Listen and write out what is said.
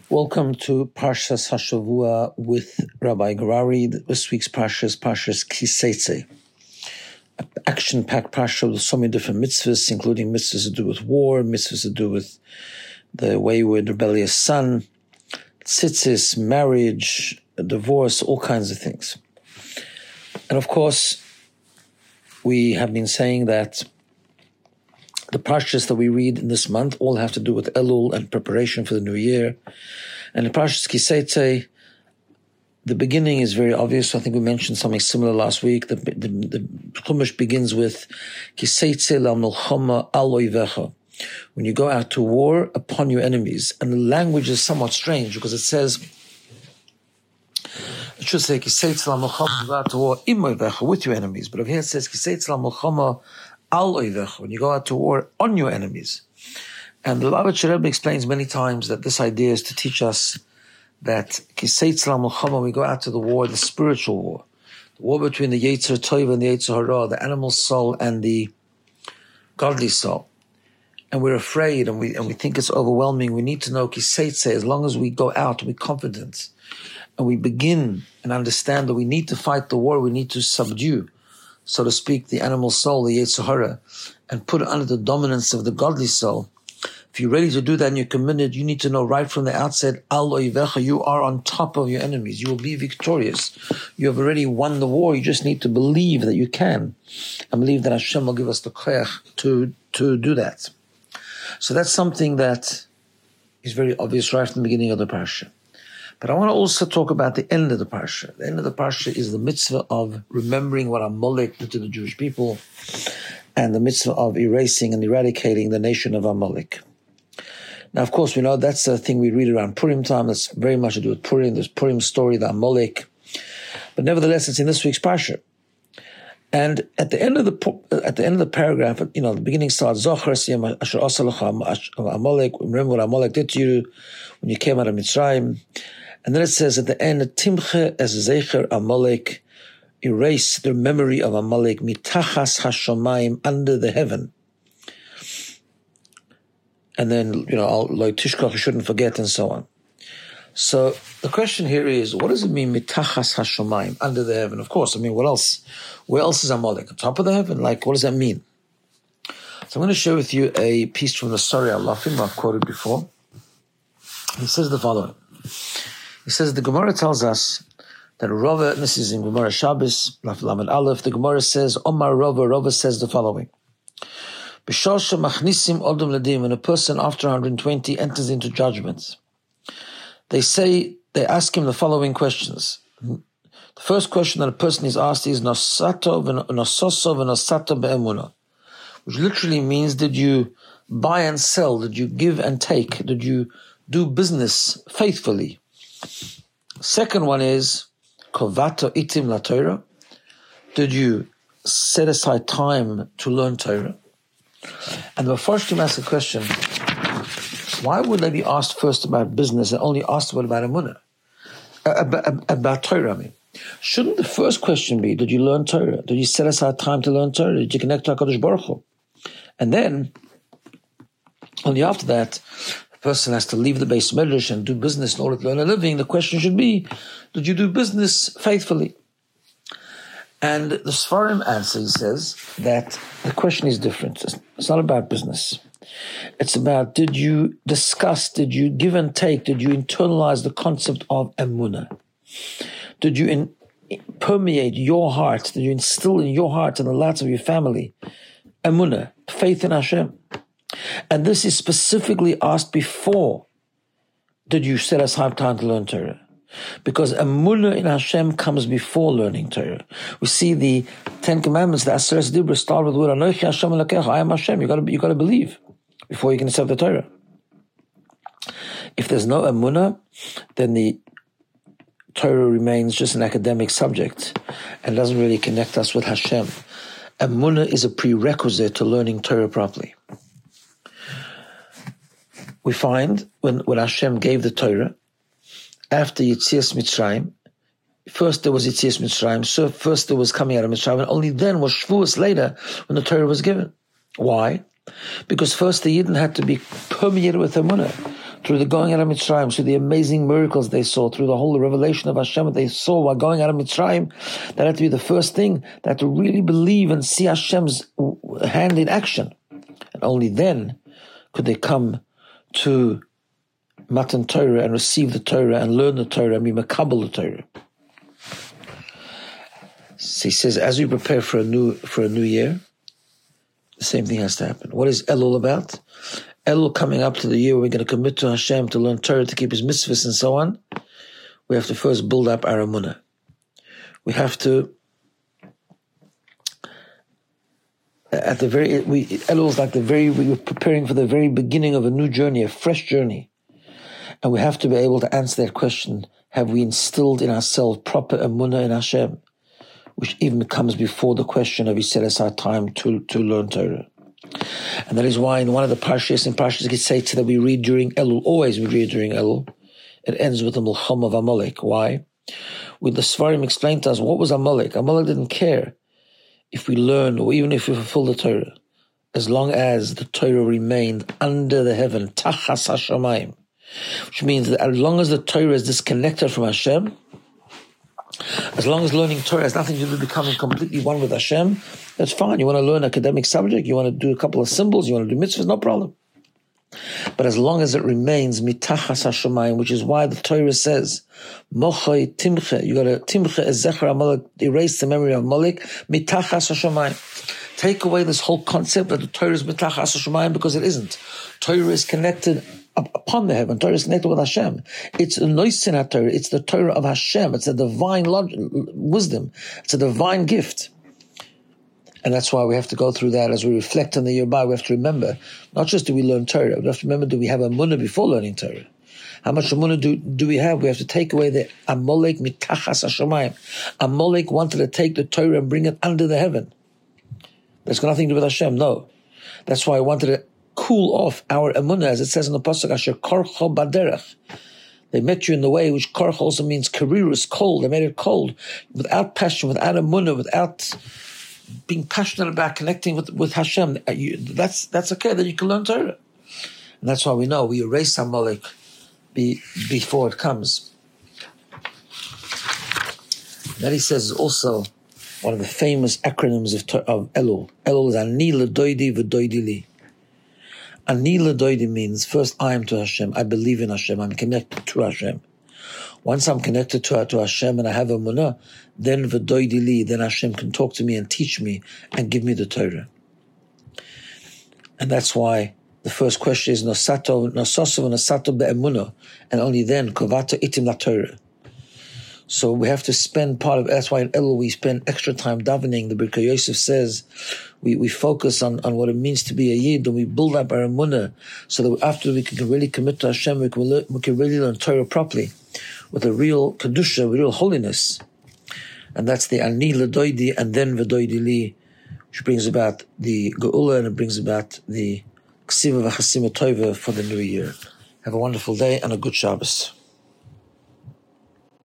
Welcome to Parshas Hashavua with Rabbi Garari. This week's Parsha is Parshas Kiseitze, an action-packed Parsha with so many different mitzvahs, including mitzvahs to do with war, mitzvahs to do with the wayward, rebellious son, tzitzis, marriage, divorce, all kinds of things. And of course, we have been saying that the parshas that we read in this month all have to do with Elul and preparation for the new year. And in Parshas Kiseitze, the beginning is very obvious. I think we mentioned something similar last week. The Chumash begins with Kiseitze la milchama al oivecha. When you go out to war upon your enemies. And the language is somewhat strange because it says, it should say Kiseitze la milchama, go out to war im oivecha, with your enemies. But over here it says Kiseitze la milchama al oivech, when you go out to war on your enemies. And the Lubavitcher Rebbe explains many times that this idea is to teach us that Kiseitz la milchama, we go out to the war, the spiritual war, the war between the Yetzer Tov and the Yetzer Hara, the animal soul and the godly soul. And we're afraid and we think it's overwhelming. We need to know Kiseitz, as long as we go out with confidence and we begin and understand that we need to fight the war, we need to subdue, so to speak, the animal soul, the Yetzer Hara, and put it under the dominance of the godly soul. If you're ready to do that and you're committed, you need to know right from the outset, Al Oivecha, you are on top of your enemies. You will be victorious. You have already won the war. You just need to believe that you can, and believe that Hashem will give us the koyach to do that. So that's something that is very obvious right from the beginning of the parsha. But I want to also talk about the end of the parsha. The end of the parsha is the mitzvah of remembering what Amalek did to the Jewish people, and the mitzvah of erasing and eradicating the nation of Amalek. Now, of course, we know that's the thing we read around Purim time. That's very much to do with Purim. There's Purim story, the Amalek. But nevertheless, it's in this week's parsha. And at the end of the paragraph, the beginning starts, Zochar siyam asher asa lecha Amalek. Remember what Amalek did to you when you came out of Mitzrayim. And then it says at the end, Timche es zecher Amalek, erase the memory of Amalek, mitachas hashamayim, under the heaven. And then, lo tishkach, you shouldn't forget, and so on. So the question here is, what does it mean, mitachas hashamayim, under the heaven? Of course, what else? Where else is Amalek? On top of the heaven? What does that mean? So I'm going to share with you a piece from the Sari Alafim I've quoted before. He says the following. He says the Gemara tells us that Rava, and this is in Gemara Shabbos, Lamed Aleph, the Gemara says, Omar Rava says the following. B'shosha machnisim odom ledim, when a person after 120 enters into judgment, they ask him the following questions. The first question that a person is asked is nosato v'nosato be'emuna, which literally means, did you buy and sell? Did you give and take? Did you do business faithfully? Second one is kovato itim la Torah. Did you set aside time to learn Torah? And the first to ask the question, why would they be asked first about business and only asked about emunah? About Torah, Shouldn't the first question be, did you learn Torah? Did you set aside time to learn Torah? Did you connect to HaKadosh Baruch Hu? And then, only after that, the person has to leave the Beis Medrash and do business in order to learn a living. The question should be, did you do business faithfully? And the Sfarim answer, he says, that the question is different. It's not about business. It's about, did you discuss, did you give and take, did you internalize the concept of emunah? Did you permeate your heart, did you instill in your heart and the hearts of your family emunah, faith in Hashem? And this is specifically asked before, did you set aside time to learn Torah? Because emunah in Hashem comes before learning Torah. We see the Ten Commandments, the Aseret Dibra, start with the word Anochi Hashem Elokecha, I am Hashem. You got to believe before you can accept the Torah. If there's no emunah, then the Torah remains just an academic subject and doesn't really connect us with Hashem. Emunah is a prerequisite to learning Torah properly. We find when Hashem gave the Torah, after Yetzias Mitzrayim, first there was Yetzias Mitzrayim, so first there was coming out of Mitzrayim, and only then was Shavuos later when the Torah was given. Why? Because first the Yidden had to be permeated with Emunah. through the going out of Mitzrayim, through the amazing miracles they saw, through the whole revelation of Hashem that they saw while going out of Mitzrayim. That had to be the first thing. They had to really believe and see Hashem's hand in action. And only then could they come to Matan Torah and receive the Torah and learn the Torah and be makabel the Torah. So he says, as we prepare for a new year, the same thing has to happen. What is Elul about? Elul coming up to the year where we're going to commit to Hashem to learn Torah, to keep His mitzvahs and so on. We have to first build up our emunah. We have to, Elul is like we're preparing for the very beginning of a new journey, a fresh journey. And we have to be able to answer that question, have we instilled in ourselves proper emunah in Hashem? Which even comes before the question of He set aside time to learn Torah. And that is why in one of the parshas, in Parshas Kitzeitzah that we read during Elul, always we read during Elul, it ends with the Milchama of Amalek. Why? With the Svarim explained to us, what was Amalek? Amalek didn't care if we learn or even if we fulfill the Torah, as long as the Torah remained under the heaven, Tachas HaShamayim, which means that as long as the Torah is disconnected from Hashem, as long as learning Torah has nothing to do with becoming completely one with Hashem, that's fine. You want to learn academic subject, you want to do a couple of symbols, you want to do mitzvahs, no problem. But as long as it remains mitachas hashamayim, which is why the Torah says, Mochai timche, you got to timche ezecher Amalek, erase the memory of Amalek, mitachas hashamayim. Take away this whole concept that the Torah is mitachas hashamayim, because it isn't. Torah is connected upon the heaven. Torah is connected with Hashem. It's a noisin Torah. It's the Torah of Hashem. It's a divine wisdom. It's a divine gift. And that's why we have to go through that as we reflect on the year by. We have to remember, not just do we learn Torah, we have to remember, do we have emunah before learning Torah? How much emunah do we have? We have to take away the Amalek mitachas hashamayim. Amalek wanted to take the Torah and bring it under the heaven. That's got nothing to do with Hashem, no. That's why I wanted to cool off our emunah, as it says in the pasuk, Asher korcho baderech. They met you in the way, which korcho also means karirus, cold. They made it cold, without passion, without emunah, without being passionate about connecting with Hashem. That's okay, then you can learn Torah. And that's why we know we erase Amalek before it comes. That he says is also one of the famous acronyms of Elul. Elul is Ani l'doidi v'doidi li. Ani l'doidi means, first I am to Hashem, I believe in Hashem, I'm connected to Hashem. Once I'm connected to Hashem and I have emunah, then v'doidi li, then Hashem can talk to me and teach me and give me the Torah. And that's why the first question is nosato be'emunah, and only then kovato itim la Torah. So we have to spend part of, that's why in Elul we spend extra time davening. The Birkei Yosef says we focus on what it means to be a Yid, and we build up our emunah so that after we can really commit to Hashem, we can really learn Torah properly with a real kedusha, with real holiness. And that's the Ani l'doidi and then v'doidi li, which brings about the Geula and it brings about the Ksiva v'chasima tova for the new year. Have a wonderful day and a good Shabbos.